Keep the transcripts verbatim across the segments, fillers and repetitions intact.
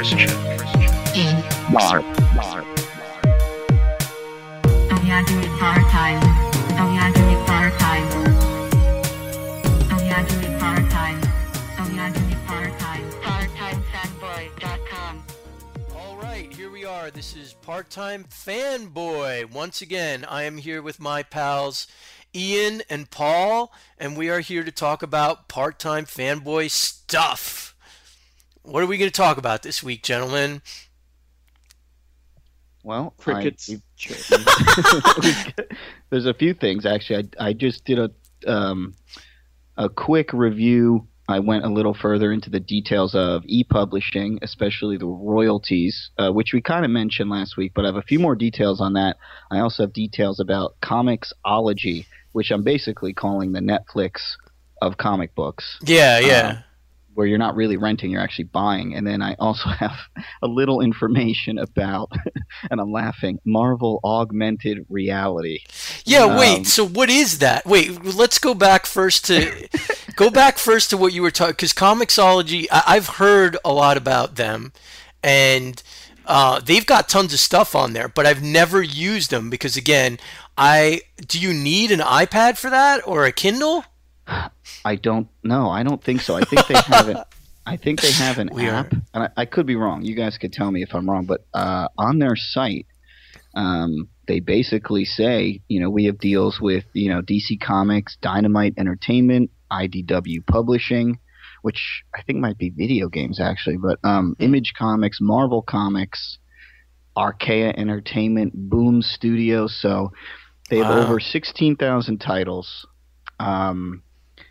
Christian. In Bar. Bar. Oyaduit Bar Time. Oyaduit Bar Time. Oyaduit Bar Time. Oyaduit Bar Time. part time fanboy dot com. All right, here we are. This is Part-Time Fanboy. Once again, I am here with my pals Ian and Paul, and we are here to talk about Part-Time Fanboy stuff. What are we going to talk about this week, gentlemen? Well, Crickets. I, there's a few things actually. I I just did a um a quick review. I went a little further into the details of e-publishing, especially the royalties, uh, which we kind of mentioned last week. But I have a few more details on that. I also have details about Comixology, which I'm basically calling the Netflix of comic books. Yeah, yeah. Um, where you're not really renting, you're actually buying. And then I also have a little information about, and I'm laughing, Marvel Augmented Reality. Yeah, Um, wait, so what is that? Wait, let's go back first to go back first to what you were talking, because Comixology, I, I've heard a lot about them, and uh, they've got tons of stuff on there, but I've never used them because, again, I do you need an iPad for that or a Kindle? I don't know. I don't think so. I think they have an. I think they have an We are- app, and I, I could be wrong. You guys could tell me if I'm wrong, but uh, on their site, um, they basically say, you know, we have deals with, you know, D C Comics, Dynamite Entertainment, I D W Publishing, which I think might be video games actually, but um, Image Comics, Marvel Comics, Archaea Entertainment, Boom Studios. So they have Wow. over sixteen thousand titles. Um,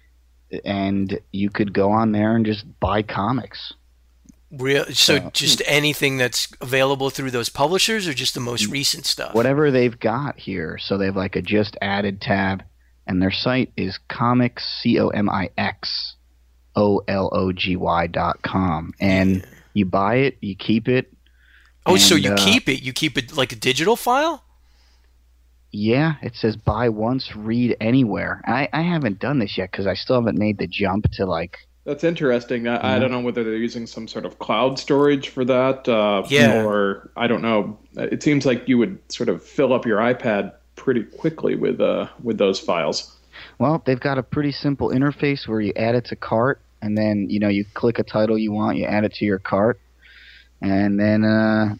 and you could go on there and just buy comics. Real, so So- just anything that's available through those publishers, or just the most recent stuff? Whatever they've got here. So they have like a just added tab, and their site is comics, C O M I X O L O G Y dot com. And you buy it, you keep it. Oh, so and, you uh, keep it? You keep it like a digital file? Yeah, it says buy once, read anywhere. I, I haven't done this yet because I still haven't made the jump to like. That's interesting. I, I don't know whether they're using some sort of cloud storage for that. Uh, Yeah. Or I don't know. It seems like you would sort of fill up your iPad pretty quickly with uh with those files. Well, they've got a pretty simple interface where you add it to cart, and then you know you click a title you want, you add it to your cart, and then uh,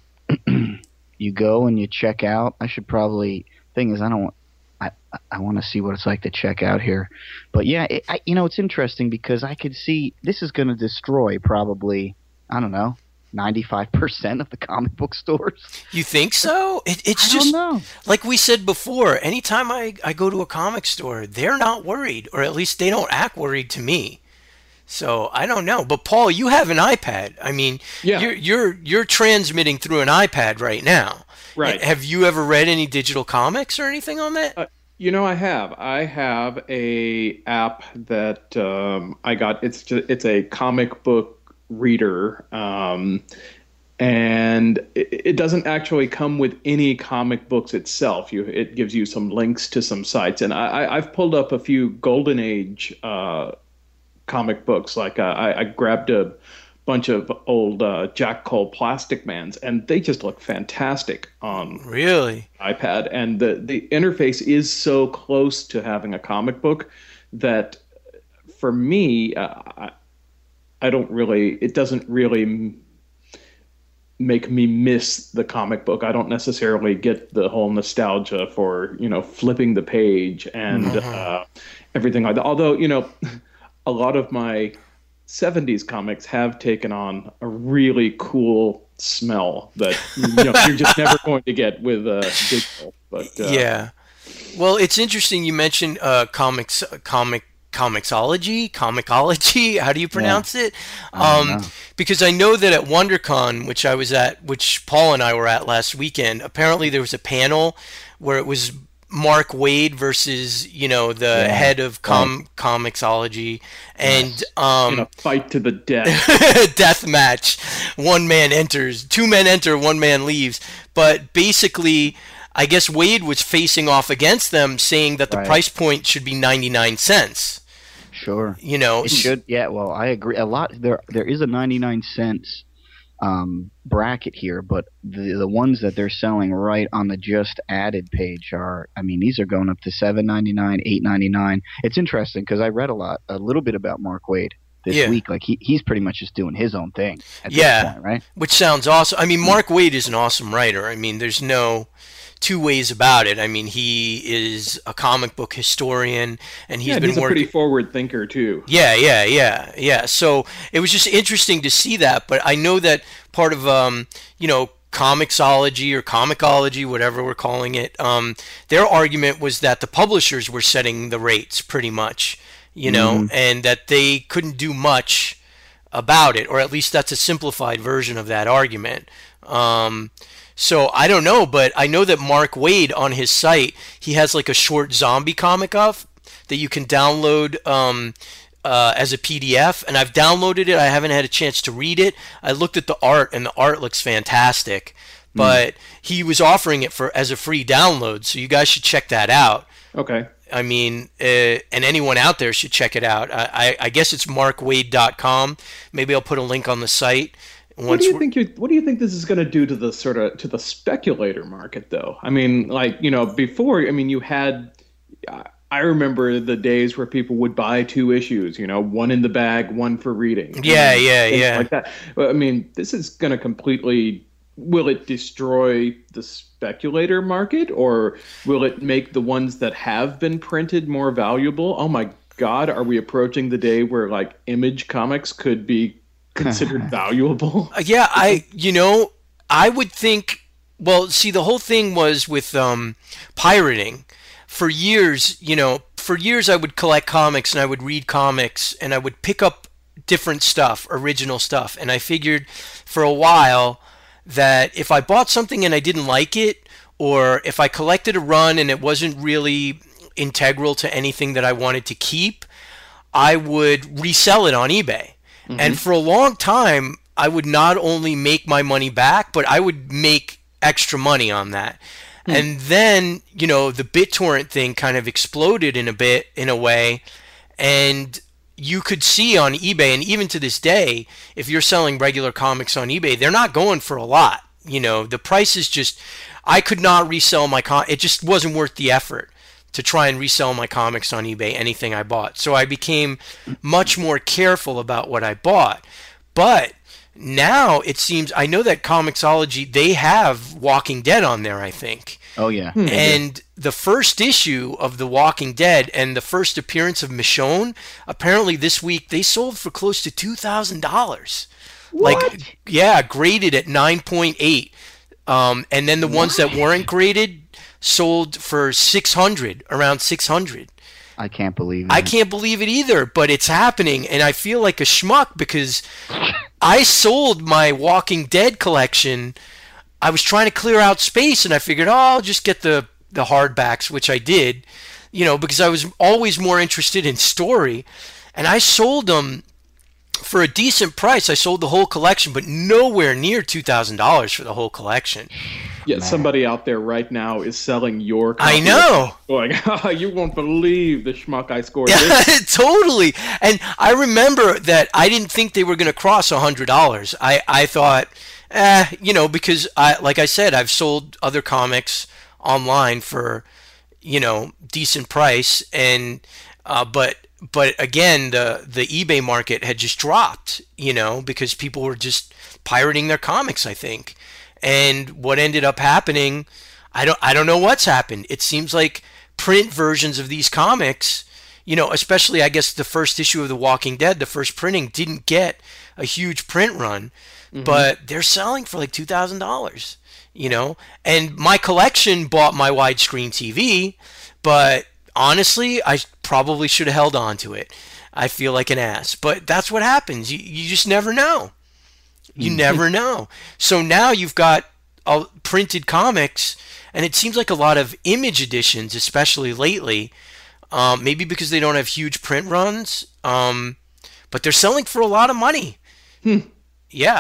you go and you check out. I should probably. Thing is, I don't. I I want to see what it's like to check out here, but yeah, it, I, you know, it's interesting because I could see this is going to destroy probably I don't know ninety-five percent of the comic book stores. You think so? It, it's I just don't know. like we said before. Anytime I, I go to a comic store, they're not worried, or at least they don't act worried to me. So I don't know. But Paul, you have an iPad. I mean, Yeah. you're you're you're transmitting through an iPad right now. Right. Have you ever read any digital comics or anything on that? Uh, you know, I have. I have a app that um, I got. It's just, it's a comic book reader, um, and it, it doesn't actually come with any comic books itself. You, it gives you some links to some sites, and I, I, I've pulled up a few Golden Age uh, comic books. Like uh, I, I grabbed a bunch of old uh, Jack Cole Plastic Mans, and they just look fantastic on Really? iPad. And the, the interface is so close to having a comic book that for me, uh, I, I don't really, it doesn't really m- make me miss the comic book. I don't necessarily get the whole nostalgia for, you know, flipping the page and uh, everything like that. Although, you know, a lot of my seventies comics have taken on a really cool smell that you know you're just never going to get with uh, digital. But uh, Yeah. Well, it's interesting you mentioned uh, comics, comic, Comixology, Comicology. How do you pronounce it? I don't Um, know. because I know that at WonderCon, which I was at, which Paul and I were at last weekend, apparently there was a panel where it was Mark Waid versus, you know, the Yeah, head of com- Comixology, and um, in a fight to the death. death match. One man enters, two men enter, one man leaves. But basically, I guess Wade was facing off against them, saying that the Right. price point should be ninety-nine cents. Sure. You know, It should. Yeah. Well, I agree. A lot. There. There is a ninety-nine cents um, bracket here, but the the ones that they're selling right on the just added page are, I mean, these are going up to seven ninety nine, eight ninety nine. It's interesting because I read a lot, a little bit about Mark Waid this Yeah. week. Like he he's pretty much just doing his own thing at Yeah. this point, right? Which sounds awesome. I mean, Mark Waid is an awesome writer. I mean, there's no two ways about it. I mean, he is a comic book historian, and he's yeah, been he's a working. pretty forward thinker too. Yeah, yeah, yeah, yeah. So it was just interesting to see that. But I know that part of, um, you know, Comixology or Comicology, whatever we're calling it, um, their argument was that the publishers were setting the rates pretty much, you know, and that they couldn't do much about it, or at least that's a simplified version of that argument. Um, so I don't know, but I know that Mark Waid on his site, he has like a short zombie comic up that you can download um, uh, as a P D F, and I've downloaded it. I haven't had a chance to read it. I looked at the art, and the art looks fantastic. But he was offering it for as a free download, so you guys should check that out. Okay. I mean, uh, and anyone out there should check it out. I, I, I guess it's mark waid dot com. Maybe I'll put a link on the site. What Once do you we're- think? You, what do you think this is going to do to the sort of to the speculator market, though? I mean, like you know, before, I mean, you had. I remember the days where people would buy two issues, you know, one in the bag, one for reading. Yeah, and yeah, things yeah. Like that. But I mean, this is going to completely. Will it destroy the speculator market, or will it make the ones that have been printed more valuable? Oh my God, are we approaching the day where like Image Comics could be considered valuable? Uh, Yeah, I you know, I would think well, see the whole thing was with um pirating. For years, you know, for years I would collect comics and I would read comics and I would pick up different stuff, original stuff, and I figured for a while that if I bought something and I didn't like it, or if I collected a run and it wasn't really integral to anything that I wanted to keep, I would resell it on eBay. And for a long time, I would not only make my money back, but I would make extra money on that. And then, you know, the BitTorrent thing kind of exploded in a bit, in a way, and you could see on eBay, and even to this day, if you're selling regular comics on eBay, they're not going for a lot. You know, the price is just, I could not resell my com. It just wasn't worth the effort to try and resell my comics on eBay, anything I bought. So I became much more careful about what I bought. But now it seems, I know that Comixology, they have Walking Dead on there, I think. Oh yeah. And the first issue of The Walking Dead and the first appearance of Michonne, apparently this week they sold for close to two thousand dollars. Like, yeah, graded at nine point eight. Um, and then the ones that weren't graded sold for six hundred, around six hundred. I can't believe it. I can't believe it either, but it's happening, and I feel like a schmuck because I sold my Walking Dead collection. I was trying to clear out space, and I figured, oh, I'll just get the, the hardbacks, which I did, you know, because I was always more interested in story, and I sold them for a decent price. I sold the whole collection, but nowhere near two thousand dollars for the whole collection. Yeah, somebody out there right now is selling your copy. I know. Going, oh, you won't believe the schmuck I scored. This. Totally. And I remember that I didn't think they were going to cross one hundred dollars. I, I thought, eh, you know, because, I like I said, I've sold other comics online for, you know, decent price. And uh, but but again, the, the eBay market had just dropped, you know, because people were just pirating their comics, I think. And what ended up happening, I don't I don't know what's happened. It seems like print versions of these comics, you know, especially I guess the first issue of The Walking Dead, the first printing didn't get a huge print run, mm-hmm. but they're selling for like two thousand dollars, you know. And my collection bought my widescreen T V, but honestly, I probably should have held on to it. I feel like an ass, but that's what happens. You you just never know. You never know. So now you've got uh, printed comics, and it seems like a lot of Image editions, especially lately, um, maybe because they don't have huge print runs, um, but they're selling for a lot of money. Hmm. Yeah.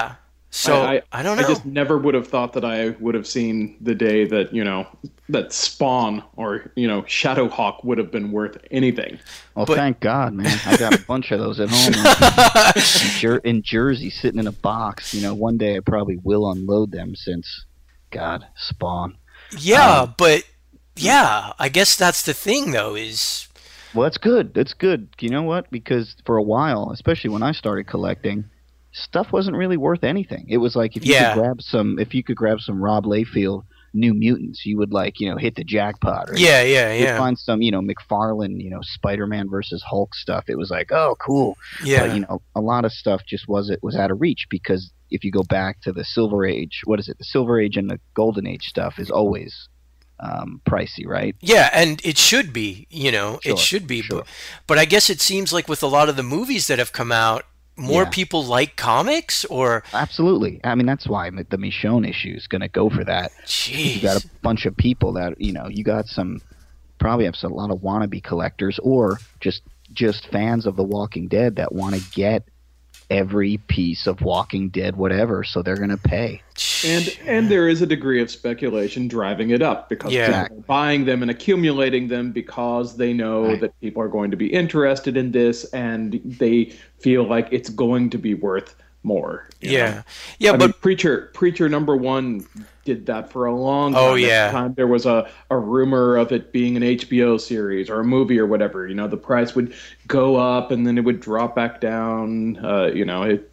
So I, I, I don't know. I just never would have thought that I would have seen the day that, you know, that Spawn or, you know, Shadowhawk would have been worth anything. Well, But- thank God, man. I got a bunch of those at home in, Jer- in Jersey, sitting in a box. You know, one day I probably will unload them since, God, Spawn. Yeah, Um, but yeah, I guess that's the thing though is Well, that's good. That's good. You know what? Because for a while, especially when I started collecting, stuff wasn't really worth anything. It was like if you Yeah. could grab some, if you could grab some Rob Liefeld New Mutants, you would like, you know, hit the jackpot. Or yeah, yeah, you'd yeah. find some, you know, McFarlane, you know, Spider-Man versus Hulk stuff. It was like, oh, cool. Yeah. But you know, a lot of stuff just was it was out of reach because if you go back to the Silver Age, what is it? The Silver Age and the Golden Age stuff is always um, pricey, right? Yeah, and it should be, you know, Sure, it should be. sure. But, but I guess it seems like with a lot of the movies that have come out, more Yeah. people like comics or Absolutely. I mean, that's why the Michonne issue is going to go for that. jeez. You got a bunch of people that you know. You got some probably have some, a lot of wannabe collectors or just just fans of The Walking Dead that want to get every piece of Walking Dead, whatever. So they're going to pay. And and there is a degree of speculation driving it up because Yeah. people are buying them and accumulating them because they know Right. that people are going to be interested in this and they feel like it's going to be worth more. you know? yeah. Yeah, I but mean, Preacher Preacher number one did that for a long time. Oh, At the yeah. time there was a, a rumor of it being an H B O series or a movie or whatever. You know, the price would go up and then it would drop back down. Uh, you know, it,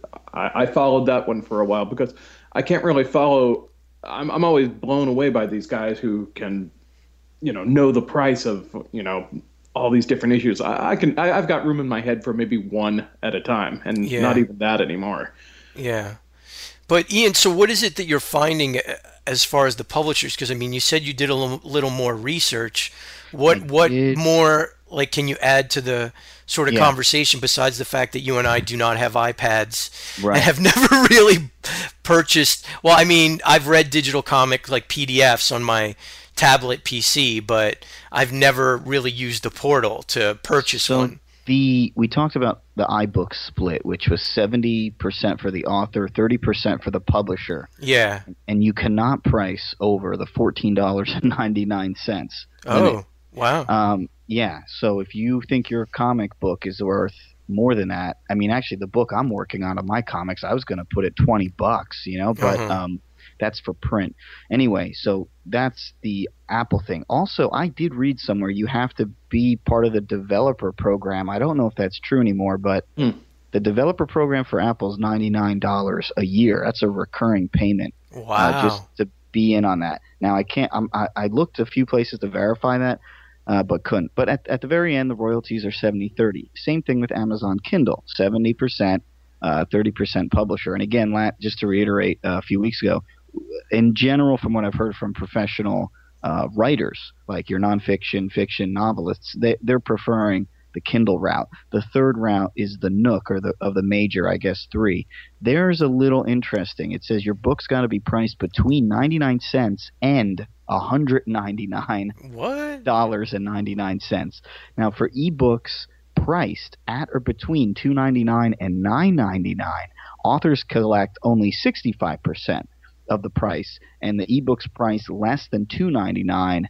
I, I followed that one for a while because I can't really follow. I'm I'm always blown away by these guys who can, you know, know the price of, you know, all these different issues. I, I can I, I've got room in my head for maybe one at a time, and Yeah. not even that anymore. yeah. But Ian, so what is it that you're finding uh, as far as the publishers? Because I mean, you said you did a little, little more research. What I what did. more like can you add to the sort of Yeah. conversation besides the fact that you and I do not have iPads Right. and have never really purchased? Well, I mean, I've read digital comic like P D Fs on my tablet P C, but I've never really used the portal to purchase So one. the we talked about the iBook split, which was seventy percent for the author, thirty percent for the publisher, Yeah. and you cannot price over the fourteen dollars and ninety nine cents. Oh, wow. Um, yeah. So if you think your comic book is worth more than that, I mean, actually, the book I'm working on of my comics, I was going to put it twenty bucks, you know, but Uh-huh. um, that's for print anyway. So that's the Apple thing. Also, I did read somewhere you have to be part of the developer program. I don't know if that's true anymore, but Hmm. the developer program for Apple is ninety-nine dollars a year. That's a recurring payment. Wow. Uh, just to be in on that. Now I can't. I'm, I I looked a few places to verify that, uh, but couldn't. But at at the very end, the royalties are seventy thirty. Same thing with Amazon Kindle, seventy percent, uh, thirty percent publisher. And again, la- just to reiterate, uh, a few weeks ago, in general, from what I've heard from professional uh, writers, like your nonfiction, fiction novelists, they they're preferring the Kindle route. The third route is the Nook, or the of the major, I guess, three. There's a little interesting. It says your book's got to be priced between ninety-nine cents and one hundred ninety-nine What? dollars and ninety-nine cents. Now, for ebooks priced at or between two ninety-nine and nine ninety-nine, authors collect only sixty-five percent of the price, and the ebooks price less than two ninety-nine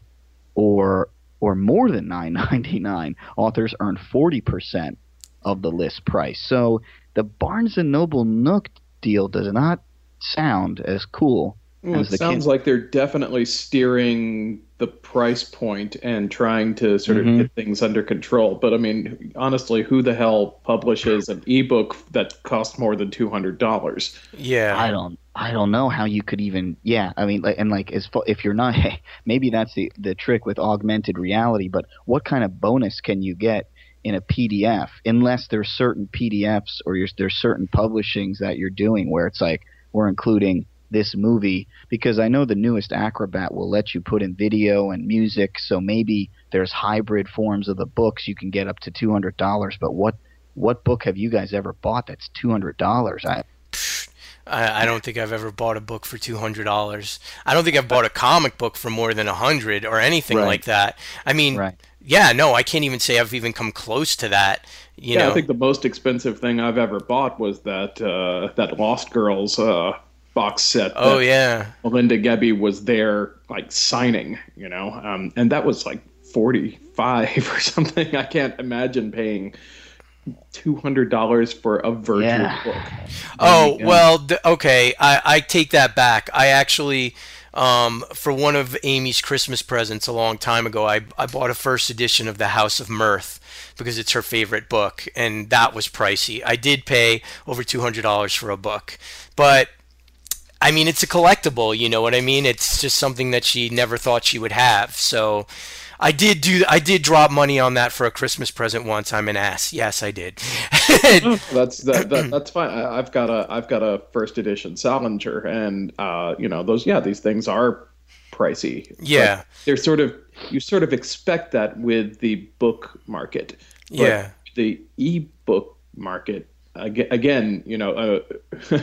or or more than nine ninety-nine, authors earn forty percent of the list price. So the Barnes and Noble Nook deal does not sound as cool Well, as it the sounds Kindle. like they're definitely steering the price point and trying to sort of Mhm. get things under control. But I mean, honestly, who the hell publishes an ebook that costs more than two hundred dollars? Yeah. I don't I don't know how you could even yeah I mean like and like as far, if you're not maybe that's the the trick with augmented reality, but what kind of bonus can you get in a P D F unless there's certain P D Fs or you're, there's certain publishings that you're doing where it's like we're including this movie, because I know the newest Acrobat will let you put in video and music, so maybe there's hybrid forms of the books you can get up to two hundred dollars. But what what book have you guys ever bought that's two hundred dollars? I I, I don't think I've ever bought a book for two hundred dollars. I don't think I've bought a comic book for more than a hundred or anything Right. like that. I mean, Right. yeah, no, I can't even say I've even come close to that. You Yeah, know, I think the most expensive thing I've ever bought was that uh, that Lost Girls uh, box set. oh that yeah, Melinda Gebbie was there, like signing, you know, um, and that was like forty-five or something. I can't imagine paying two hundred dollars for a virtual Yeah. book. Oh, you go. well, th- okay. I, I take that back. I actually, um, for one of Amy's Christmas presents a long time ago, I, I bought a first edition of The House of Mirth because it's her favorite book, and that was pricey. I did pay over two hundred dollars for a book. But, I mean, it's a collectible, you know what I mean? It's just something that she never thought she would have. So I did do I did drop money on that for a Christmas present once. I'm an ass. Yes, I did. That's that, that that's fine. I, I've got a I've got a first edition Salinger, and uh, you know those yeah these things are pricey. But Yeah. they're sort of you sort of expect that with the book market. But Yeah. the e-book market aga- again, you know, uh,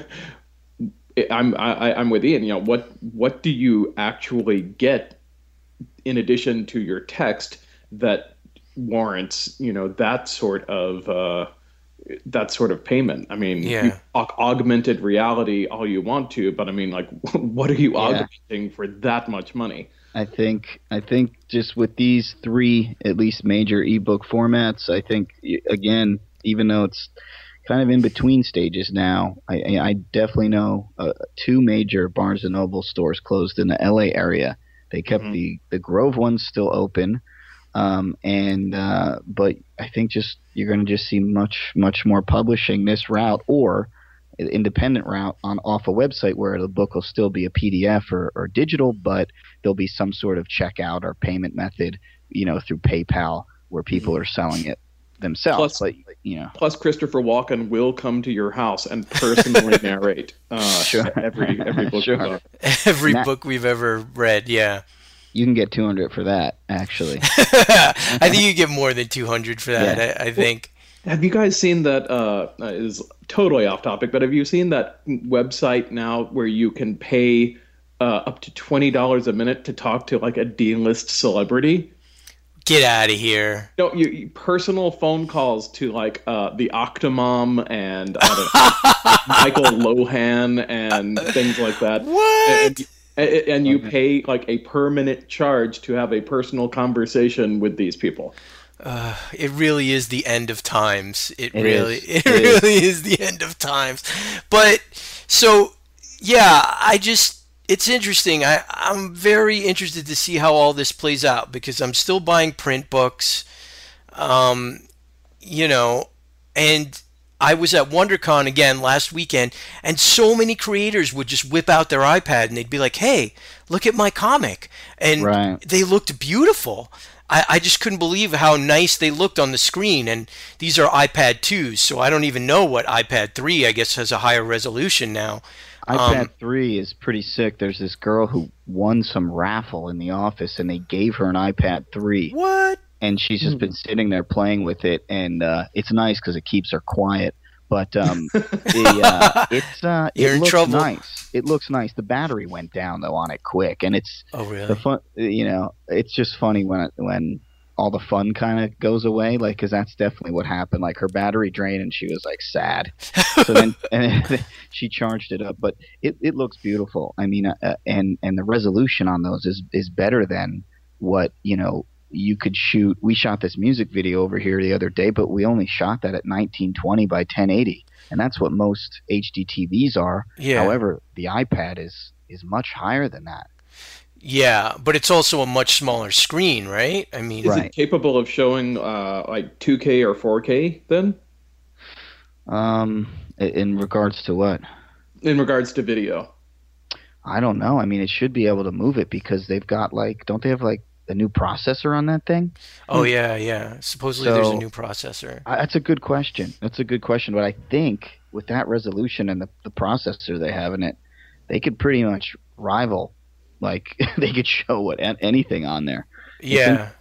I'm I, I'm with Ian. You know, what what do you actually get in addition to your text that warrants you know that sort of uh, that sort of payment? I mean, Yeah. you aug- augmented reality all you want to, but I mean, like, what are you Yeah. augmenting for that much money? I think I think just with these three at least major ebook formats, I think y- again, even though it's kind of in between stages now, I, I I definitely know uh, two major Barnes and Noble stores closed in the L A area. They kept Mhm. the the Grove ones still open, um, and uh, but I think just you're going to just see much much more publishing this route or an independent route on off a website where the book will still be a P D F or, or digital, but there'll be some sort of checkout or payment method, you know, through PayPal where people are selling it themselves. Plus- but you know, Plus, Christopher Walken will come to your house and personally narrate uh, Sure. every every book. Sure. you love. Every Nah. book we've ever read, yeah. you can get two hundred for that actually. I think you get more than two hundred for that, Yeah. I, I think. Have you guys seen that? Uh, uh, is totally off topic, but have you seen that website now where you can pay uh, up to twenty dollars a minute to talk to like a D-list celebrity? Get out of here. No, you, you personal phone calls to like uh, the Octomom and I don't know, Michael Lohan and things like that. What? And, and, and you pay like a per minute charge to have a personal conversation with these people. Uh, it really is the end of times. It, It really, is. it, It is. really is the end of times. But so, yeah, I just, it's interesting. I, I'm very interested to see how all this plays out because I'm still buying print books, um, you know, and I was at WonderCon again last weekend, and so many creators would just whip out their iPad and they'd be like, "Hey, look at my comic," and Right. they looked beautiful. I, I just couldn't believe how nice they looked on the screen, and these are iPad twos, so I don't even know what iPad three, I guess, has a higher resolution now. iPad Um, three is pretty sick. There's this girl who won some raffle in the office, and they gave her an iPad three, What? and she's just been sitting there playing with it, and uh, it's nice because it keeps her quiet. But um, the, uh, it's uh, You're it in looks trouble. nice. It looks nice. The battery went down though on it quick, and it's Oh, the really? fun. You know, it's just funny when it, when all the fun kind of goes away, like because that's definitely what happened. Like her battery drained, and she was like sad. So then and then she charged it up, but it, it looks beautiful. I mean, uh, and and the resolution on those is is better than what you know you could shoot. We shot this music video over here the other day, but we only shot that at nineteen twenty by ten eighty, and that's what most H D T Vs are. Yeah. However, the iPad is is much higher than that. Yeah, but it's also a much smaller screen, right? I mean, Is Right. it capable of showing uh, like two K or four K then? Um, i- in regards to what? In regards to video. I don't know. I mean, it should be able to move it because they've got like, don't they have like a new processor on that thing? oh yeah, yeah. Supposedly there's a So- new processor. I, that's a good question. That's a good question. But I think with that resolution and the, the processor they have in it, they could pretty much rival. Like they could show what an- anything on there. It's Yeah. interesting.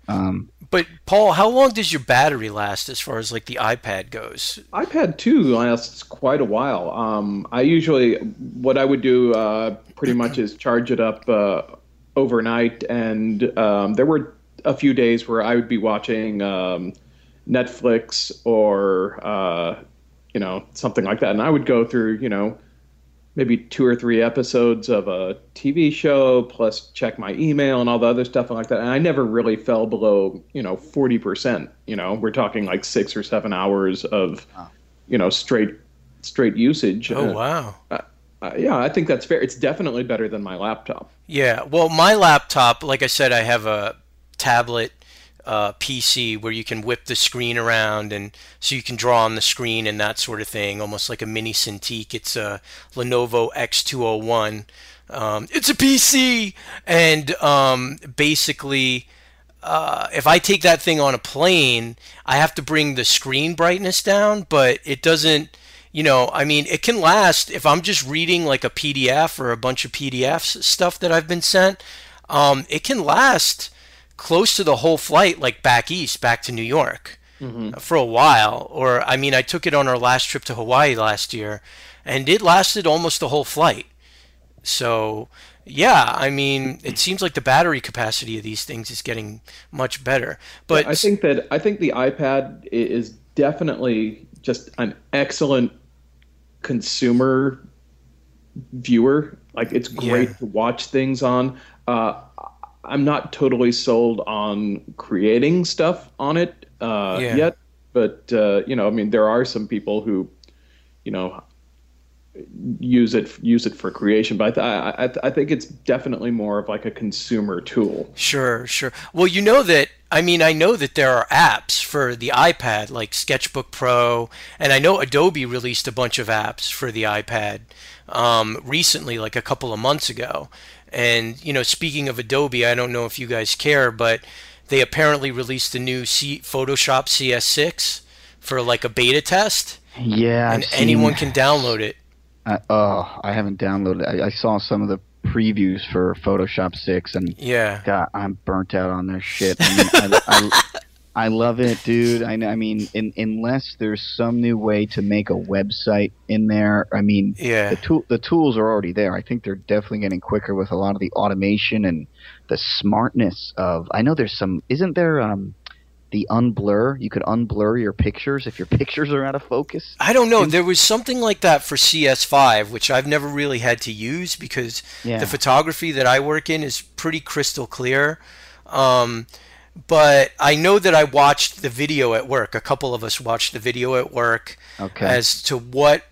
Um, But Paul, how long does your battery last as far as like the iPad goes? iPad two lasts quite a while. Um, I usually, what I would do uh, pretty much is charge it up uh, overnight, and um, there were a few days where I would be watching um, Netflix or uh, you know something like that, and I would go through you know maybe two or three episodes of a T V show, plus check my email and all the other stuff like that. And I never really fell below, you know, forty percent. You know, we're talking like six or seven hours of, you know, straight straight usage. Oh, Uh, wow. uh, uh, yeah, I think that's fair. It's definitely better than my laptop. Yeah. Well, my laptop, like I said, I have a tablet uh, P C where you can whip the screen around, and so you can draw on the screen and that sort of thing, almost like a mini Cintiq. It's a Lenovo X two oh one. Um, it's a P C, and um, basically, uh, if I take that thing on a plane, I have to bring the screen brightness down, but it doesn't. You know, I mean, it can last if I'm just reading like a P D F or a bunch of P D Fs stuff that I've been sent. Um, it can last close to the whole flight, like back east, back to New York, Mm-hmm. for a while. Or, I mean, I took it on our last trip to Hawaii last year, and it lasted almost the whole flight. So, yeah, I mean, it seems like the battery capacity of these things is getting much better. But I think that I think the iPad i- is definitely just an excellent consumer viewer. Like it's great Yeah. to watch things on. Uh, I'm not totally sold on creating stuff on it uh, Yeah. yet, but uh, you know, I mean, there are some people who, you know, use it use it for creation. But I th- I, I think it's definitely more of like a consumer tool. Sure, sure. Well, you know that, I mean, I know that there are apps for the iPad, like Sketchbook Pro, and I know Adobe released a bunch of apps for the iPad um, recently, like a couple of months ago. And, you know, speaking of Adobe, I don't know if you guys care, but they apparently released a new C- Photoshop C S six for like a beta test, yeah, and I've seen- anyone can download it. I, oh, I haven't downloaded it. I, I saw some of the previews for Photoshop six, and Yeah. God, I'm burnt out on their shit. I mean, I, I, I love it, dude. I, I mean, in, unless there's some new way to make a website in there, I mean, Yeah. the tool the tools are already there. I think they're definitely getting quicker with a lot of the automation and the smartness of. I know there's some. Isn't there um the unblur? You could unblur your pictures if your pictures are out of focus. I don't know. There was something like that for C S five, which I've never really had to use because Yeah. the photography that I work in is pretty crystal clear. Um, but I know that I watched the video at work. A couple of us watched the video at work Okay. as to what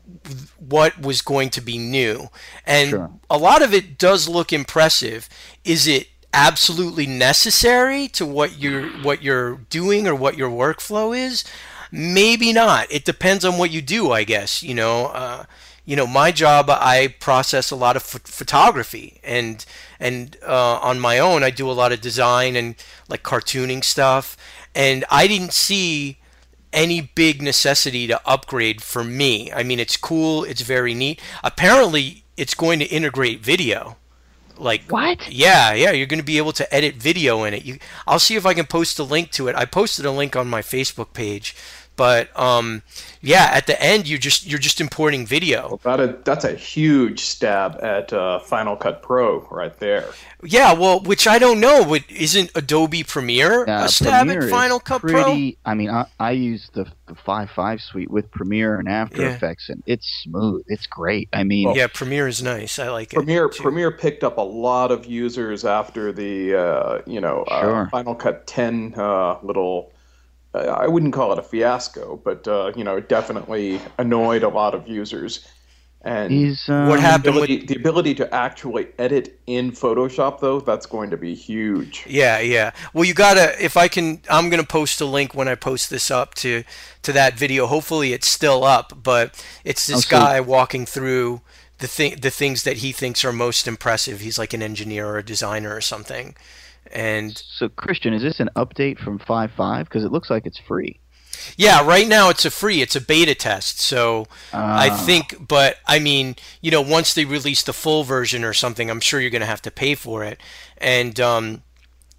what was going to be new. And Sure. a lot of it does look impressive. Is it absolutely necessary to what you're what you're doing or what your workflow is? Maybe not. It depends on what you do, I guess. You know, uh, you know, my job, I process a lot of ph- photography, and and uh, on my own, I do a lot of design and like cartooning stuff. And I didn't see any big necessity to upgrade for me. I mean, it's cool. It's very neat. Apparently, it's going to integrate video. Like What? Yeah, yeah, you're going to be able to edit video in it. You, I'll see if I can post a link to it. I posted a link on my Facebook page, but um, yeah, at the end you just you're just importing video. That is, that's a huge stab at uh, Final Cut Pro right there. Yeah, well, which I don't know. But isn't Adobe Premiere Uh, a stab Premiere at is Final Cut Pro? pretty, I mean, I, I use the, the five point five suite with Premiere and After Yeah. Effects, and it's smooth. It's great. I mean, Yeah, Premiere is nice. I like it. Premiere too. Premiere picked up a lot of users after the uh, you know Sure. uh, Final Cut ten uh, little. Uh, I wouldn't call it a fiasco, but uh, you know, it definitely annoyed a lot of users. And is um, What the happened with ability, the ability to actually edit in Photoshop, though, that's going to be huge. Yeah, yeah. Well, you gotta. If I can, I'm gonna post a link when I post this up to to that video. Hopefully, it's still up. But it's this Oh, so- guy walking through the thing, the things that he thinks are most impressive. He's like an engineer or a designer or something. And So, Christian, is this an update from five point five? Because it looks like it's free. yeah, right now it's a free. It's a beta test. So I Ah. think, but I mean, you know, once they release the full version or something, I'm sure you're gonna have to pay for it. And um,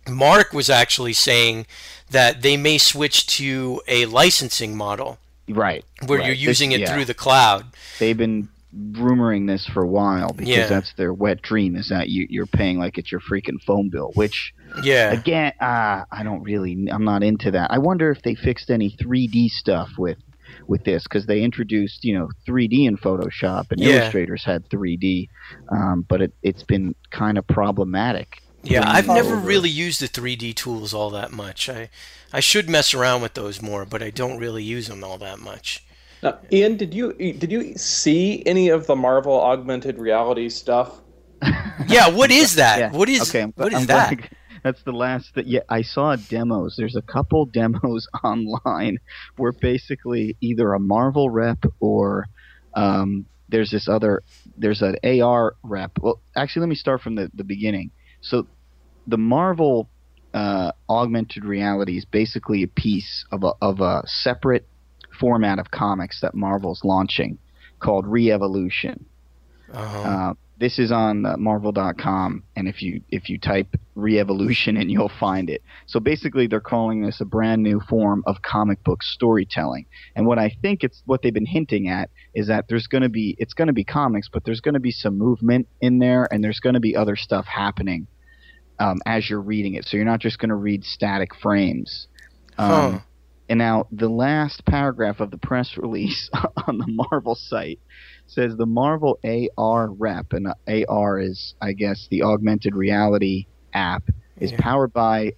Mark was actually saying that they may switch to a licensing model Right. where right. you're using This- it yeah. through the cloud. They've been rumoring this for a while because Yeah. that's their wet dream is that you, you're paying like it's your freaking phone bill, which Yeah. again, uh, I don't really, I'm not into that. I wonder if they fixed any three D stuff with with this because they introduced, you know, three D in Photoshop and Yeah. Illustrators had three D, um, but it, it's been kind of problematic. Yeah, bringing I've it never over. really used the three D tools all that much. I I should mess around with those more, but I don't really use them all that much. Now, Ian, did you did you see any of the Marvel augmented reality stuff? Yeah, what is that? Yeah. What is okay, I'm, what is I'm that? glad- That's the last that. Yeah, I saw demos. There's a couple demos online where basically either a Marvel rep or um, there's this other. There's an A R rep. Well, actually, let me start from the, the beginning. So, the Marvel uh, augmented reality is basically a piece of a of a separate format of comics that Marvel's launching called Re-Evolution. Uh-huh. Uh, this is on uh, Marvel dot com, and if you if you type Re-Evolution in, you'll find it. So basically, they're calling this a brand new form of comic book storytelling. And what I think it's what they've been hinting at is that there's going to be it's going to be comics, but there's going to be some movement in there, and there's going to be other stuff happening um, as you're reading it. So you're not just going to read static frames. Um, Huh. And now the last paragraph of the press release on the Marvel site says the Marvel A R rep, and A R is, I guess, the augmented reality app, is Yeah. powered by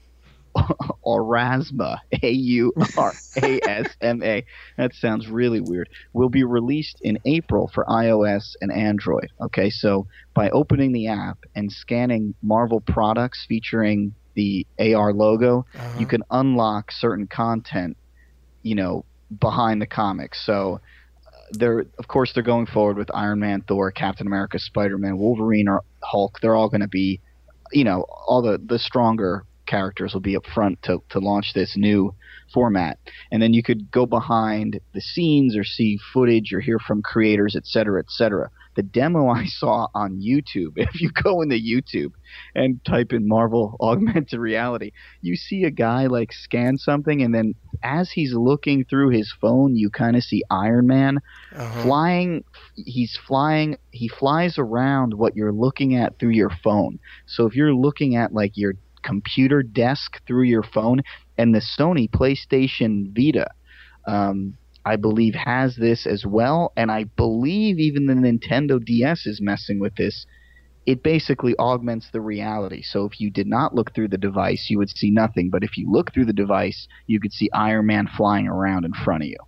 Aurasma, A U R A S M A. That sounds really weird. Will be released in April for iOS and Android. Okay, so by opening the app and scanning Marvel products featuring the A R logo, Uh-huh. you can unlock certain content, you know, behind the comics. So uh, they're, of course, they're going forward with Iron Man, Thor, Captain America, Spider-Man, Wolverine, or Hulk. They're all going to be, you know, all the, the stronger characters will be up front to, to launch this new format. And then you could go behind the scenes or see footage or hear from creators, et cetera, et cetera. The demo I saw on YouTube, if you go into YouTube and type in Marvel augmented reality, you see a guy like scan something, and then as he's looking through his phone, you kind of see Iron Man Uh-huh. flying. He's flying. He flies around what you're looking at through your phone. So if you're looking at like your computer desk through your phone, and the Sony PlayStation Vita, um, I believe, has this as well, and I believe even the Nintendo D S is messing with this. It basically augments the reality. So if you did not look through the device, you would see nothing. But if you look through the device, you could see Iron Man flying around in front of you.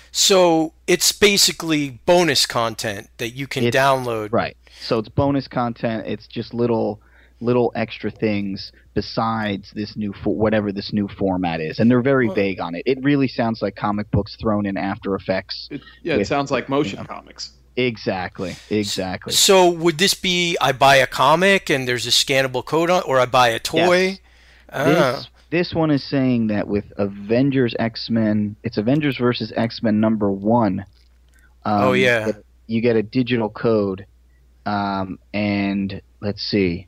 So it's basically bonus content that you can It's- download. Right. So it's bonus content. It's just little little extra things besides this new fo- whatever this new format is, and they're very Well- vague on it. It really sounds like comic books thrown in After Effects. It, yeah, it With- sounds like motion yeah. comics. Exactly. Exactly. So would this be I buy a comic and there's a scannable code on, or I buy a toy? Yes. Ah. This this one is saying that with Avengers X-Men, it's Avengers versus X-Men number one. Um, Oh, yeah. You get, you get a digital code, um, and let's see.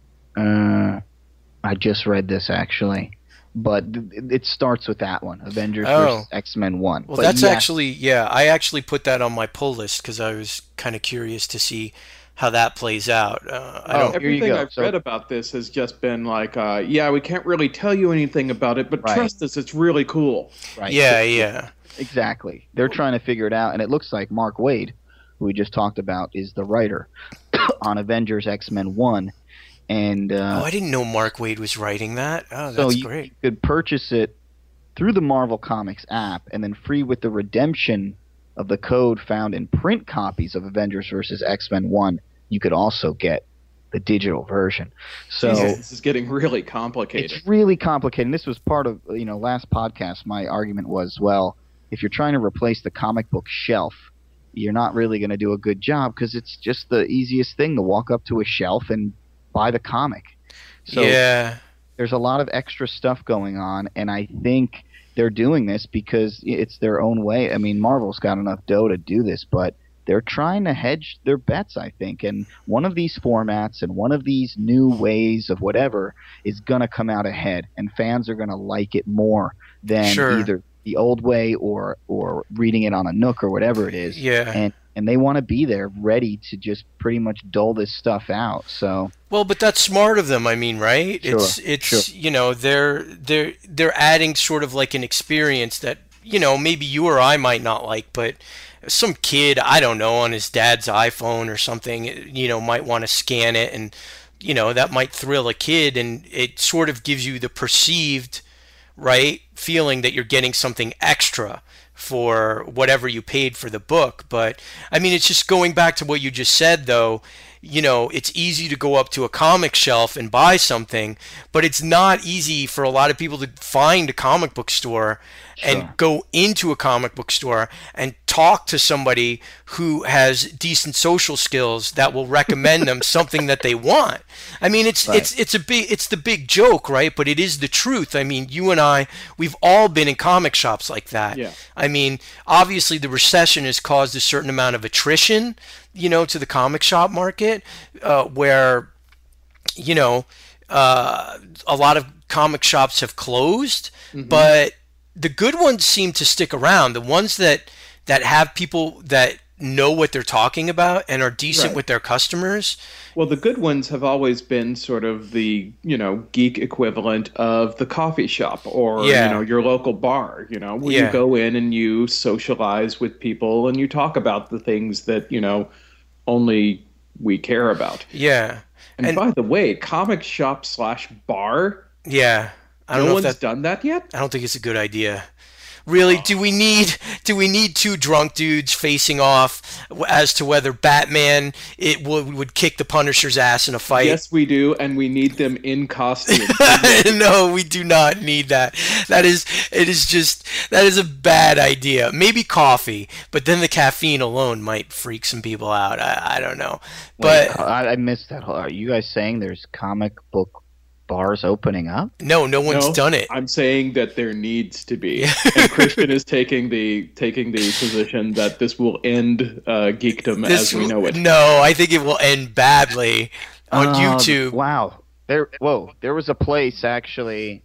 Uh, I just read this actually, but th- it starts with that one, Avengers Oh. versus X-Men one. Well, But that's yes, actually, yeah, I actually put that on my pull list because I was kind of curious to see how that plays out. Uh, I Oh, don't. here you Everything go. I've So- read about this has just been like, uh, yeah, we can't really tell you anything about it, but Right. trust us, it's really cool. right. Yeah, yeah. Exactly. They're trying to figure it out, and it looks like Mark Waid, who we just talked about, is the writer on Avengers X-Men one. And uh, Oh, I didn't know Mark Waid was writing that. Oh, so that's you, great. you could purchase it through the Marvel Comics app, and then free with the redemption of the code found in print copies of Avengers versus X-Men one, you could also get the digital version. So Jesus, this is getting really complicated. it's really complicated. And this was part of, you know, last podcast, my argument was, well, if you're trying to replace the comic book shelf, you're not really going to do a good job because it's just the easiest thing to walk up to a shelf and buy the comic. So yeah. there's a lot of extra stuff going on, and I think they're doing this because it's their own way. I mean, Marvel's got enough dough to do this, but they're trying to hedge their bets, I think. And one of these formats and one of these new ways of whatever is going to come out ahead, and fans are going to like it more than Sure. either the old way or or reading it on a Nook or whatever it is. Yeah. And and they want to be there ready to just pretty much dole this stuff out. So Well, but that's smart of them. I mean, right? Sure, It's it's sure. you know they're they're they're adding sort of like an experience that you know maybe you or I might not like, but some kid I don't know on his dad's iPhone or something, you know, might want to scan it, and you know that might thrill a kid, and it sort of gives you the perceived right feeling that you're getting something extra for whatever you paid for the book. But I mean, it's just going back to what you just said, though. You know, it's easy to go up to a comic shelf and buy something, but it's not easy for a lot of people to find a comic book store and Sure. go into a comic book store and talk to somebody who has decent social skills that will recommend them something that they want. I mean, it's Right. it's it's a big it's the big joke, right? But it is the truth. I mean, you and I, we've all been in comic shops like that. Yeah. I mean, obviously the recession has caused a certain amount of attrition, you know, to the comic shop market, uh, where, you know, uh, a lot of comic shops have closed, but the good ones seem to stick around. The ones that that have people that know what they're talking about and are decent Right. with their customers. Well, the good ones have always been sort of the, you know, geek equivalent of the coffee shop or, Yeah. you know, your local bar, you know, where Yeah. you go in and you socialize with people and you talk about the things that, you know, only we care about. Yeah. And, And- by the way, comic shop slash bar, Yeah. I don't no know one's if that done that yet? I don't think it's a good idea. Really, do we need do we need two drunk dudes facing off as to whether Batman it would would kick the Punisher's ass in a fight? Yes, we do, and we need them in costume. No, we do not need that. That is it is just that is a bad idea. Maybe coffee, but then the caffeine alone might freak some people out. I, I don't know. But Wait, I, I missed that. whole- Are you guys saying there's comic book bars opening up? no, no one's No, done it. I'm saying that there needs to be, and Christian is taking the taking the position that this will end uh, geekdom This as we know it. No, I think it will end badly on Uh, YouTube. Wow. There whoa, there was a place actually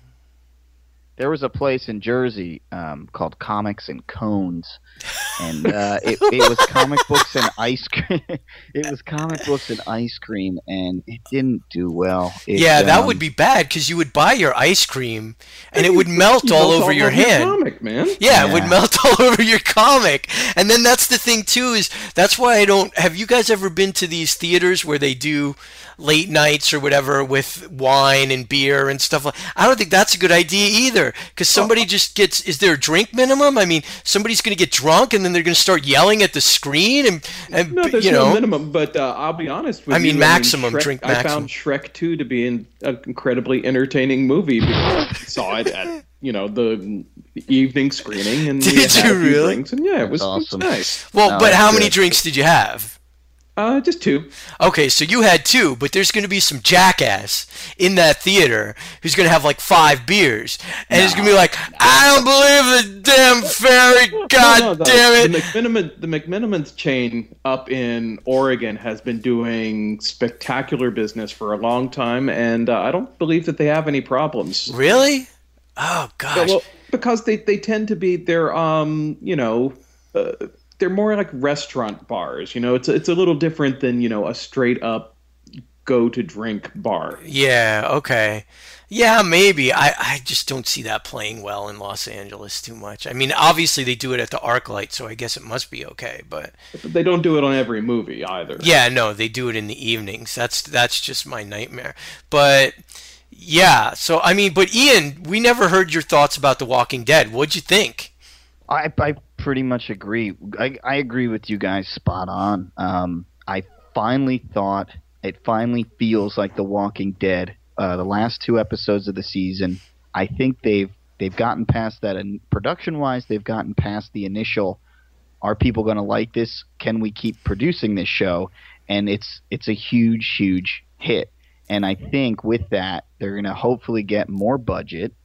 there was a place in Jersey um, called Comics and Cones. And uh, it, it was comic books and ice cream. It was comic books and ice cream, and it didn't do well. It, Yeah, that um, would be bad because you would buy your ice cream and it would melt You all built over your over hand. comic, man. Yeah, it would Yeah. melt all over your comic. And then that's the thing too is that's why I don't have you guys ever been to these theaters where they do late nights or whatever with wine and beer and stuff like I don't think that's a good idea either cuz somebody just gets is there a drink minimum? I mean, somebody's going to get drunk and then they're going to start yelling at the screen and and No, there's you no know minimum, but uh, I'll be honest with I you. mean, maximum, Shrek- drink I maximum. found Shrek two to be an uh, incredibly entertaining movie because I saw it at, you know, the evening screening. And we Did had you a few really? drinks, and yeah, it was, That's it was awesome. nice. well, No, but how that's many good. drinks did you have? Uh, just two. Okay, so you had two, but there's going to be some jackass in that theater who's going to have like five beers, and he's going to be like, "I don't believe the damn fairy! God No, no, the, damn The it!" McMiniman, the McMinimans chain up in Oregon has been doing spectacular business for a long time, and uh, I don't believe that they have any problems. Really? Oh gosh. Well, because they, they tend to be they're um you know uh, they're more like restaurant bars. You know, it's it's a little different than, you know, a straight up go to drink bar. Yeah. Okay. Yeah, maybe. I, I just don't see that playing well in Los Angeles too much. I mean, obviously they do it at the ArcLight, so I guess it must be okay. But But they don't do it on every movie either. yeah, no, they do it in the evenings. That's that's just my nightmare. But yeah, so I mean, but Ian, we never heard your thoughts about The Walking Dead. What'd you think? I, I pretty much agree. I, I agree with you guys spot on. Um, I finally thought it finally feels like The Walking Dead. Uh, the last two episodes of the season, I think they've they've gotten past that, and production-wise, they've gotten past the initial. Are people going to like this? Can we keep producing this show? And it's it's a huge, huge hit. And I think with that, they're going to hopefully get more budget.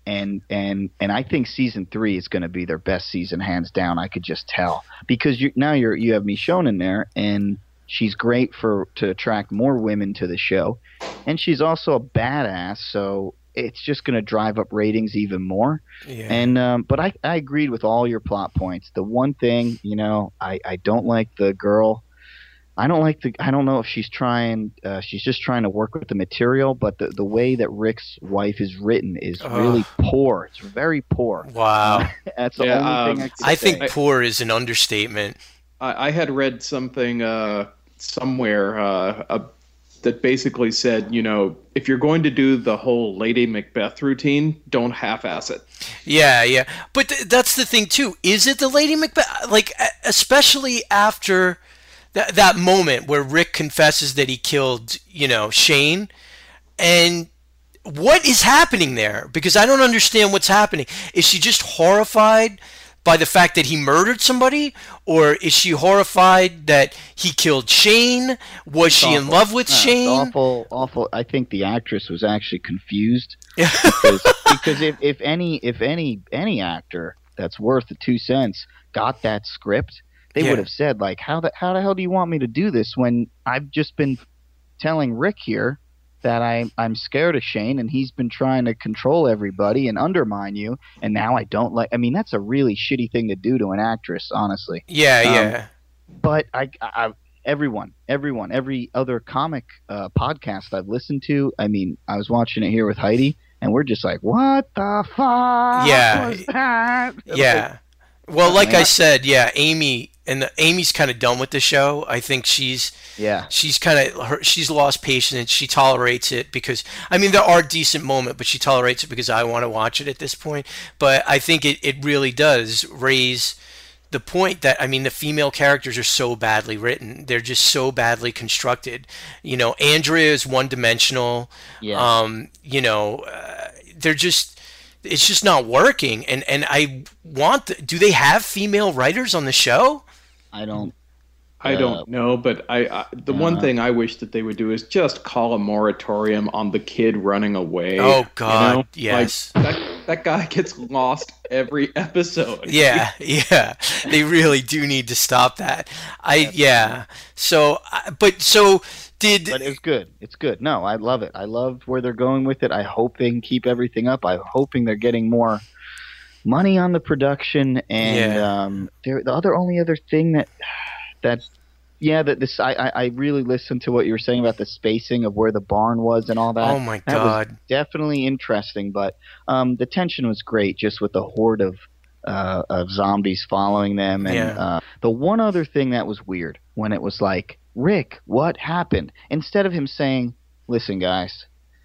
and and and I think season three is going to be their best season, hands down. I could just tell because you now you're you have Michonne in there, and she's great for to attract more women to the show, and she's also a badass. So it's just going to drive up ratings even more. Yeah. And um, but I I agreed with all your plot points. The one thing, you know, I I don't like the girl. I don't like the. I don't know if she's trying. Uh, she's just trying to work with the material, but the the way that Rick's wife is written is Ugh. really poor. It's very poor. Wow. That's the Yeah, only um, thing I can I say. think poor is an understatement. I, I had read something uh, somewhere uh, uh, that basically said, you know, if you're going to do the whole Lady Macbeth routine, don't half-ass it. Yeah, yeah. But th- that's the thing too. Is it the Lady Macbeth? Like, e- especially after that that moment where Rick confesses that he killed, you know, Shane, and what is happening there? Because I don't understand what's happening. Is she just horrified by the fact that he murdered somebody, or is she horrified that he killed Shane? Was she in awful. love with No, it's Shane? awful, awful. I think the actress was actually confused because, because if, if any if any any actor that's worth the two cents got that script, they Yeah. would have said like, how the how the hell do you want me to do this when I've just been telling Rick here that I I'm scared of Shane and he's been trying to control everybody and undermine you, and now I don't like. I mean, that's a really shitty thing to do to an actress, honestly. Yeah, Um, yeah. But I, I, everyone, everyone, every other comic uh, podcast I've listened to. I mean, I was watching it here with Heidi, and we're just like, "What the fuck Yeah. was that?" Yeah. Well, like yeah. I said, yeah, Amy and the, Amy's kind of done with the show. I think she's Yeah, she's kind of she's lost patience. She tolerates it because I mean there are decent moments, but she tolerates it because I want to watch it at this point. But I think it, it really does raise the point that I mean the female characters are so badly written. They're just so badly constructed. You know, Andrea is one dimensional. yeah. Um, you know, uh, they're just it's just not working. And and I want the, do they have female writers on the show? I don't. I Uh, don't know, but I, I the one uh, thing I wish that they would do is just call a moratorium on the kid running away. Oh, God, you know? yes. Like, that, that guy gets lost every episode. Yeah, yeah. They really do need to stop that. I yeah. So I- but so did But it's good. It's good. No, I love it. I love where they're going with it. I hope they can keep everything up. I'm hoping they're getting more money on the production. And Yeah. um, there, the other only other thing that that yeah, that this I, I I really listened to what you were saying about the spacing of where the barn was and all that. Oh my That was God. definitely interesting. But um, the tension was great, just with the horde of uh, of zombies following them. And Yeah. uh, the one other thing that was weird when it was like, Rick, what happened? Instead of him saying, "Listen, guys,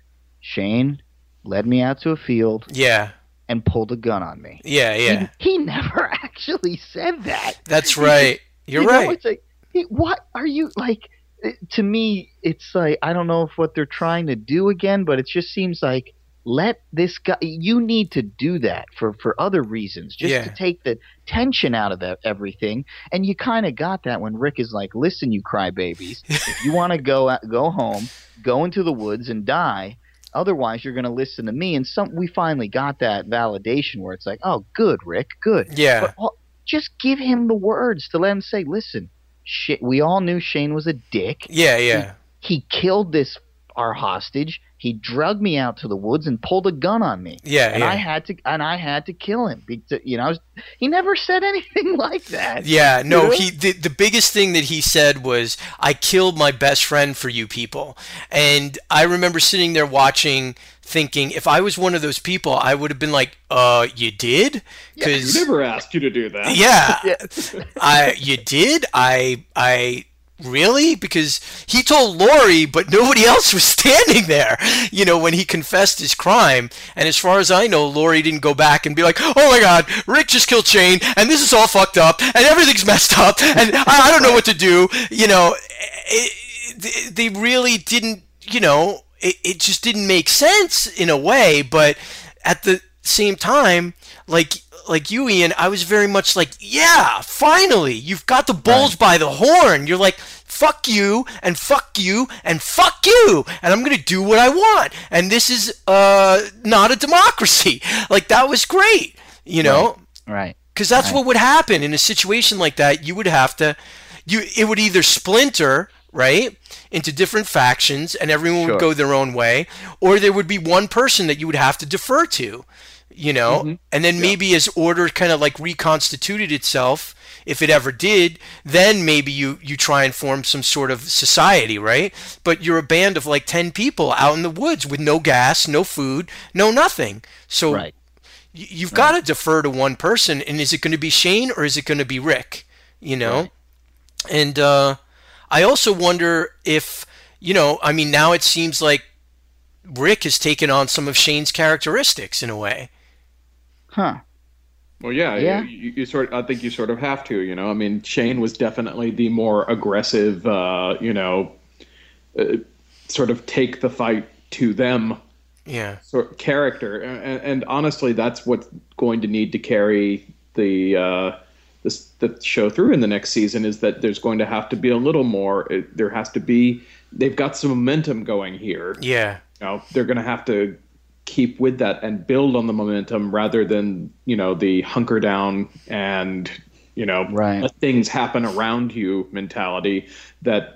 Shane led me out to a field Yeah. and pulled a gun on me." Yeah, yeah. He, he never actually said that. That's right. You're You know, right. it's like, he- what are you like? it- To me, it's like I don't know if what they're trying to do again, but it just seems like let this guy. You need to do that for for other reasons, just Yeah. to take the tension out of that, everything. And you kind of got that when Rick is like, "Listen, you crybabies, if you want to go out- go home, go into the woods and die." Otherwise, you're going to listen to me. And some we finally got that validation where it's like, oh, good, Rick, good. Yeah. But all, just give him the words to let him say, listen, shit, we all knew Shane was a dick. Yeah, yeah. He killed this our hostage. He drugged me out to the woods and pulled a gun on me. Yeah, and yeah. I had to and I had to kill him. Because, you know, I was, he never said anything like that. Yeah, no, You know? he the, the biggest thing that he said was I killed my best friend for you people. And I remember sitting there watching thinking if I was one of those people, I would have been like, "Uh, you did?" We Cuz never asked you to do that. yeah, Yeah. I you did? I I really? Because he told Lori, but nobody else was standing there, you know, when he confessed his crime. And as far as I know, Lori didn't go back and be like, oh my God, Rick just killed Shane, and this is all fucked up, and everything's messed up, and I, I don't know what to do. You know, it, they really didn't, you know, it, it just didn't make sense in a way, but at the same time, like, like you, Ian, I was very much like, yeah, finally, you've got the bulls right. by the horn. You're like, fuck you, and fuck you, and fuck you, and I'm going to do what I want. And this is uh, not a democracy. Like, that was great, you know? Right. Because that's right. what would happen in a situation like that. You would have to, you it would either splinter, right, into different factions, and everyone Sure. would go their own way, or there would be one person that you would have to defer to, you know, mm-hmm. and then maybe yeah. as order kind of like reconstituted itself, if it ever did, then maybe you, you try and form some sort of society, right? But you're a band of like ten people out in the woods with no gas, no food, no nothing. So right. y- you've right. got to defer to one person, and is it going to be Shane or is it going to be Rick, you know? Right. And uh, I also wonder if, you know, I mean, now it seems like Rick has taken on some of Shane's characteristics in a way. Huh. Well, yeah, yeah. You, you sort. I think you sort of have to. You know, I mean, Shane was definitely the more aggressive. Uh, you know, uh, sort of take the fight to them. Yeah. Sort of character, and, and honestly, that's what's going to need to carry the uh, this the show through in the next season. Is that there's going to have to be a little more. It, there has to be. They've got some momentum going here. Yeah. You know, they're going to have to keep with that and build on the momentum rather than, you know, the hunker down and, you know, right. let things happen around you mentality that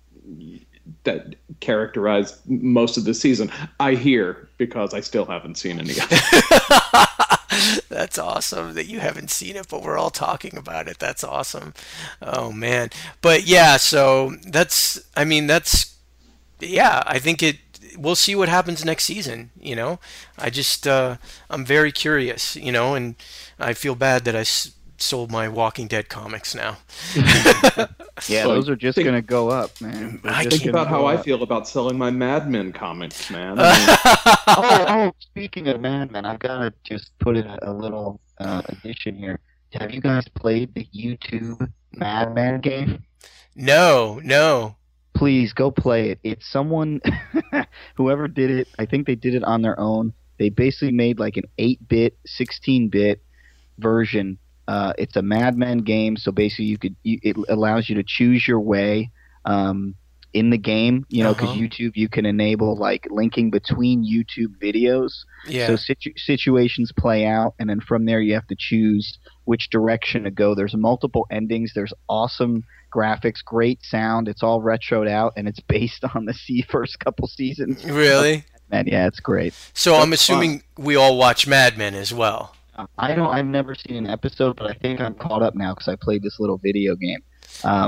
that characterized most of the season. I hear, because I still haven't seen any of it. That's awesome that you haven't seen it, but we're all talking about it. That's awesome. Oh man. But yeah, so that's, I mean, that's, yeah, I think it, we'll see what happens next season, you know. I just, uh, I'm very curious, you know, and I feel bad that I s- sold my Walking Dead comics now. Yeah, those are just going to go up, man. They're I just think about how up. I feel about selling my Mad Men comics, man. I mean, oh, oh, speaking of Mad Men, I've got to just put in a little uh, addition here. Have you guys played the YouTube Mad Men game? No, no. Please go play it. It's someone, whoever did it, I think they did it on their own. They basically made like an eight-bit, sixteen-bit version. Uh, it's a Mad Men game, so basically you could you, it allows you to choose your way um, in the game. You know, because uh-huh. YouTube you can enable like linking between YouTube videos. Yeah. So situ- situations play out, and then from there you have to choose which direction to go. There's multiple endings. There's awesome graphics, great sound. It's all retroed out, and it's based on the C first couple seasons. Really? And yeah, it's great. So That's I'm assuming fun. We all watch Mad Men as well. I don't. I've never seen an episode, but I think I'm caught up now because I played this little video game. Um,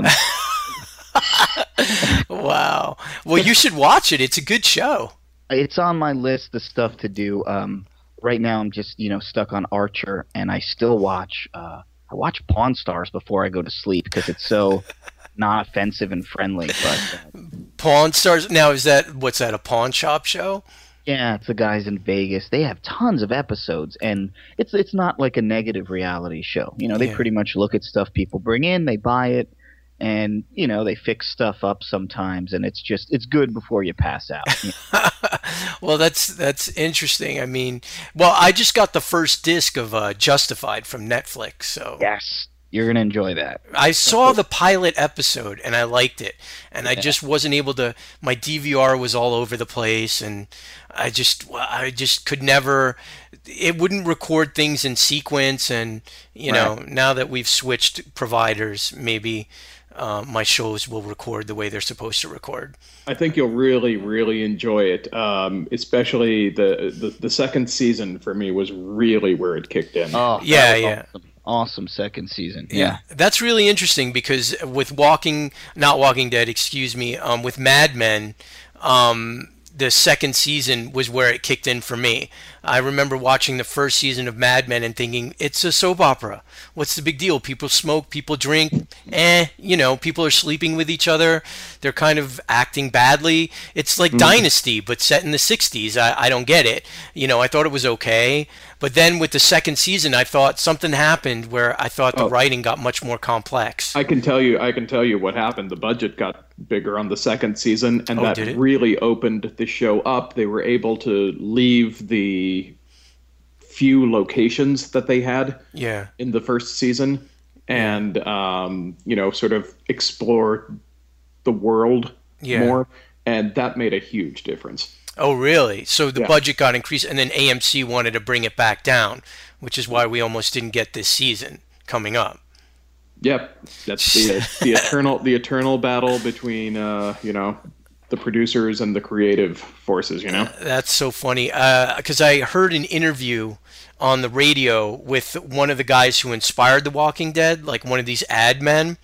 wow. Well, you should watch it. It's a good show. It's on my list of stuff to do. Um, right now, I'm just you know stuck on Archer, and I still watch. Uh, I watch Pawn Stars before I go to sleep because it's so not offensive and friendly. But uh, Pawn Stars. Now, is that what's that? A pawn shop show? Yeah, it's the guys in Vegas. They have tons of episodes, and it's it's not like a negative reality show. You know, they yeah. pretty much look at stuff people bring in, they buy it, and you know they fix stuff up sometimes, and it's just it's good before you pass out. You know? Well, that's that's interesting. I mean, well, I just got the first disc of uh, Justified from Netflix, so yes. You're going to enjoy that. I saw the pilot episode and I liked it. And I just wasn't able to, my D V R was all over the place and I just, I just could never, it wouldn't record things in sequence. And, you know, Right. now that we've switched providers, maybe uh, my shows will record the way they're supposed to record. I think you'll really, really enjoy it. Um, especially the, the the second season for me was really where it kicked in. Oh, Yeah, that was yeah. Awesome. Awesome second season. Yeah, that's really interesting because with Walking, not Walking Dead, excuse me, um, with Mad Men, um, the second season was where it kicked in for me. I remember watching the first season of Mad Men and thinking, it's a soap opera. What's the big deal? People smoke, people drink, eh, you know, people are sleeping with each other. They're kind of acting badly. It's like mm. Dynasty, but set in the sixties. I, I don't get it. You know, I thought it was okay. But then with the second season, I thought something happened where I thought the Oh. writing got much more complex. I can tell you, I can tell you what happened. The budget got bigger on the second season, and Oh, that did it? really opened the show up. They were able to leave the few locations that they had Yeah. in the first season, and um, you know, sort of explore the world Yeah. more, and that made a huge difference. Oh, really? So the Yeah. budget got increased, and then A M C wanted to bring it back down, which is why we almost didn't get this season coming up. Yep, that's the the eternal the eternal battle between uh, you know, the producers and the creative forces. You know, That's so funny because I heard an interview on the radio with one of the guys who inspired The Walking Dead, like one of these ad men,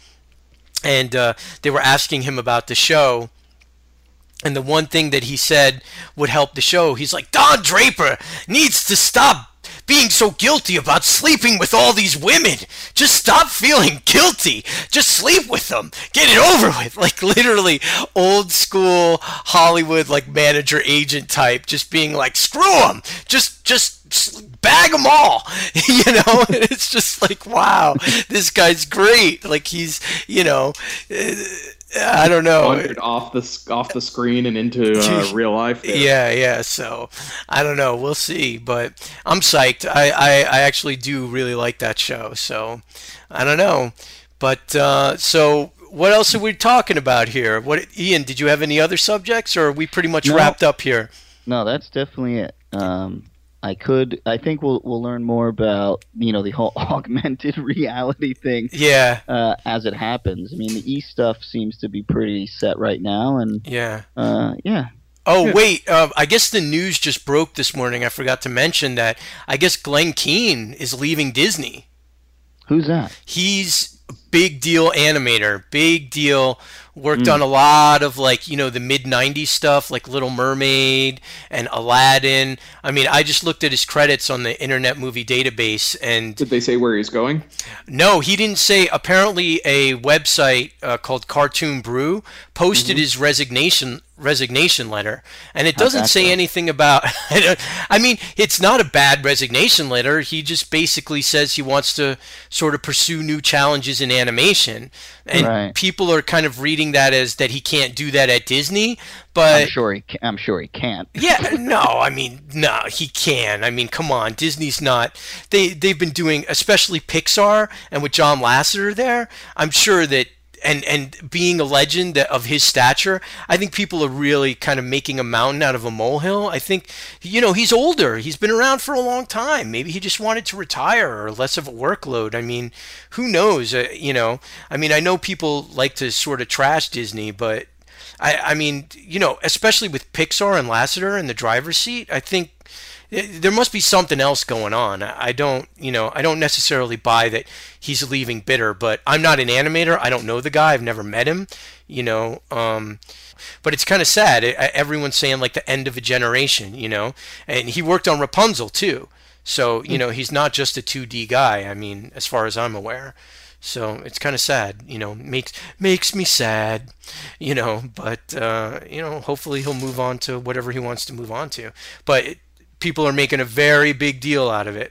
and uh, they were asking him about the show. And the one thing that he said would help the show, he's like, Don Draper needs to stop being so guilty about sleeping with all these women. Just stop feeling guilty. Just sleep with them. Get it over with. Like literally old school Hollywood, like manager agent type, just being like, screw them. Just, just bag them all. You know, and it's just like, wow, this guy's great. Like he's, you know, uh, I don't know. wandered off the off the screen and into uh, real life. there. Yeah, yeah. So I don't know. We'll see. But I'm psyched. I, I, I actually do really like that show. So I don't know. But uh, so what else are we talking about here? What, Ian? Did you have any other subjects, or are we pretty much No. wrapped up here? No, that's definitely it. Um, I could. I think we'll we'll learn more about you know the whole augmented reality thing Yeah, uh, as it happens. I mean, the E stuff seems to be pretty set right now, and yeah. uh, yeah, Oh, wait. Uh, I guess the news just broke this morning. I forgot to mention that. I guess Glenn Keane is leaving Disney. who's that? He's a big deal animator, big deal. Worked on a lot of like, you know, the mid nineties stuff like Little Mermaid and Aladdin. I mean, I just looked at his credits on the Internet Movie Database and Did they say where he's going? no, he didn't say. Apparently, a website uh, called Cartoon Brew posted his resignation resignation letter, and it doesn't that say go? anything about. I mean, it's not a bad resignation letter. He just basically says he wants to sort of pursue new challenges in animation, and Right. people are kind of reading that as that he can't do that at Disney. But I'm sure he. Ca- I'm sure he can't. yeah, no, I mean, no, he can. I mean, come on, Disney's not. They they've been doing, especially Pixar, and with John Lasseter there. I'm sure that, and and being a legend that, of his stature, I think people are really kind of making a mountain out of a molehill. I think, you know, he's older. He's been around for a long time. Maybe he just wanted to retire or less of a workload. I mean, who knows? Uh, you know, I mean, I know people like to sort of trash Disney, but. I, I mean, you know, especially with Pixar and Lasseter in the driver's seat, I think eh, there must be something else going on. I I don't, you know, I don't necessarily buy that he's leaving bitter, but I'm not an animator. I don't know the guy. I've never met him, you know. Um, but it's kind of sad. Eh, Everyone's saying like the end of a generation, you know. And he worked on Rapunzel too. So, you know, he's not just a two D guy, I mean, as far as I'm aware. So it's kind of sad, you know, makes makes me sad, you know, but, uh, you know, hopefully he'll move on to whatever he wants to move on to. But it, people are making a very big deal out of it.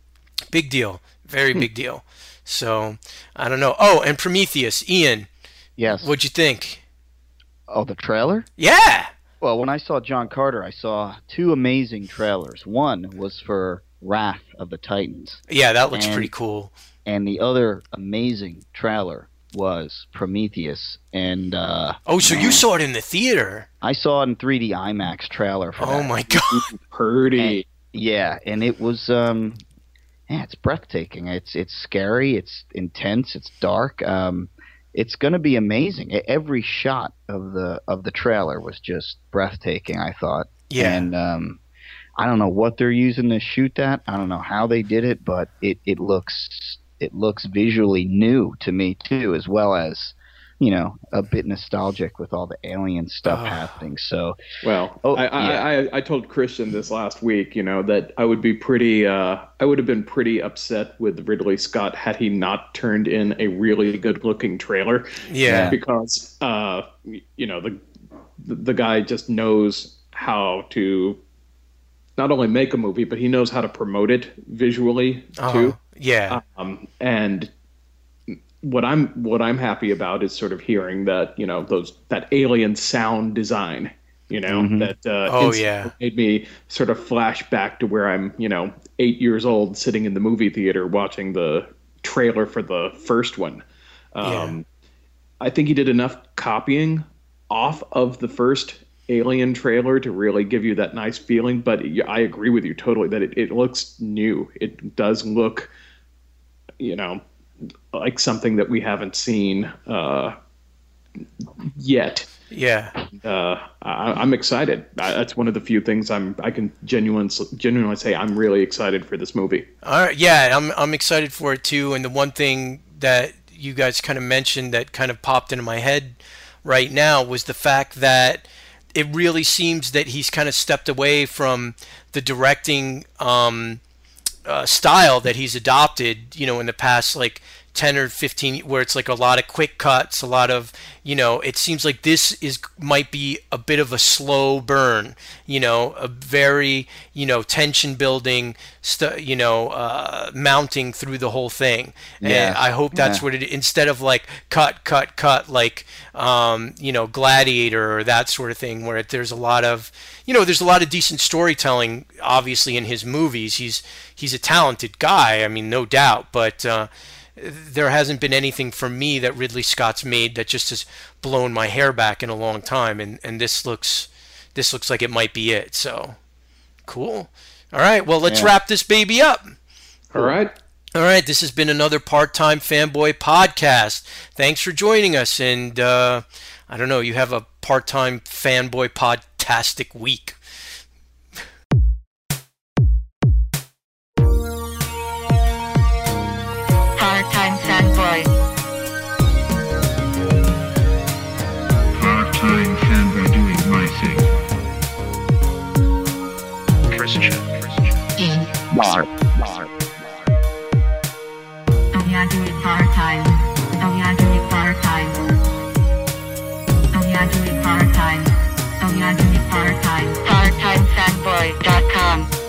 Big deal. Very big deal. So, I don't know. Oh, and Prometheus, Ian, Yes. what'd you think? Oh, the trailer. Yeah! Well, when I saw John Carter, I saw two amazing trailers. One was for Wrath of the Titans, Yeah, that looks And- pretty cool. and the other amazing trailer was Prometheus. And uh, Oh, so you man, saw it in the theater. I saw it in three D IMAX trailer for Oh, that. my God. Purdy. Yeah, and it was um, yeah, it's breathtaking. It's it's scary. It's intense. It's dark. Um, it's going to be amazing. E- Every shot of the of the trailer was just breathtaking, I thought. Yeah. And um, I don't know what they're using to shoot that. I don't know how they did it, but it, it looks it looks visually new to me too, as well as, you know, a bit nostalgic with all the alien stuff Oh. happening. So Well, Oh, I, I, yeah. I I told Christian this last week, you know, that I would be pretty, uh, I would have been pretty upset with Ridley Scott had he not turned in a really good-looking trailer, Yeah. because, uh, you know, the the guy just knows how to not only make a movie, but he knows how to promote it visually Uh-huh. too. Yeah. Um, and what I'm what I'm happy about is sort of hearing that, you know, those that alien sound design, you know, Mhm. that uh, Oh, instantly yeah. made me sort of flash back to where I'm, you know, eight years old sitting in the movie theater watching the trailer for the first one. Um, Yeah. I think he did enough copying off of the first Alien trailer to really give you that nice feeling. But I agree with you totally that it, it looks new. It does look, you know, like something that we haven't seen uh, yet. Yeah. Uh, I, I'm excited. I, that's one of the few things I'm I can genuinely genuinely say I'm really excited for this movie. All right. Yeah, I'm I'm excited for it too. And the one thing that you guys kind of mentioned that kind of popped into my head right now was the fact that it really seems that he's kind of stepped away from the directing um, uh, style that he's adopted, you know, in the past like ten or fifteen, where it's like a lot of quick cuts, a lot of, you know, it seems like this is might be a bit of a slow burn, you know, a very, you know, tension building, st- you know, uh, mounting through the whole thing. Yeah. And I hope that's Yeah. what it, instead of like cut, cut, cut, like, um, you know, Gladiator or that sort of thing, where it, there's a lot of, you know, there's a lot of decent storytelling, obviously, in his movies. He's, he's a talented guy, I mean, no doubt, but, uh, there hasn't been anything for me that Ridley Scott's made that just has blown my hair back in a long time, and, and this looks this looks like it might be it. So cool. All right, well, let's Yeah. wrap this baby up. All right. All right, this has been another Part-Time Fanboy podcast. Thanks for joining us, and uh, I don't know, you have a part-time fanboy podtastic week. Part-time fanboy. Part-time fanboy doing my thing. Christian. In. Bar. Bar. Oh yeah, do it part-time. Oh yeah, do it part-time. Oh yeah, do it part-time. Oh yeah, do it part-time. part time fanboy dot com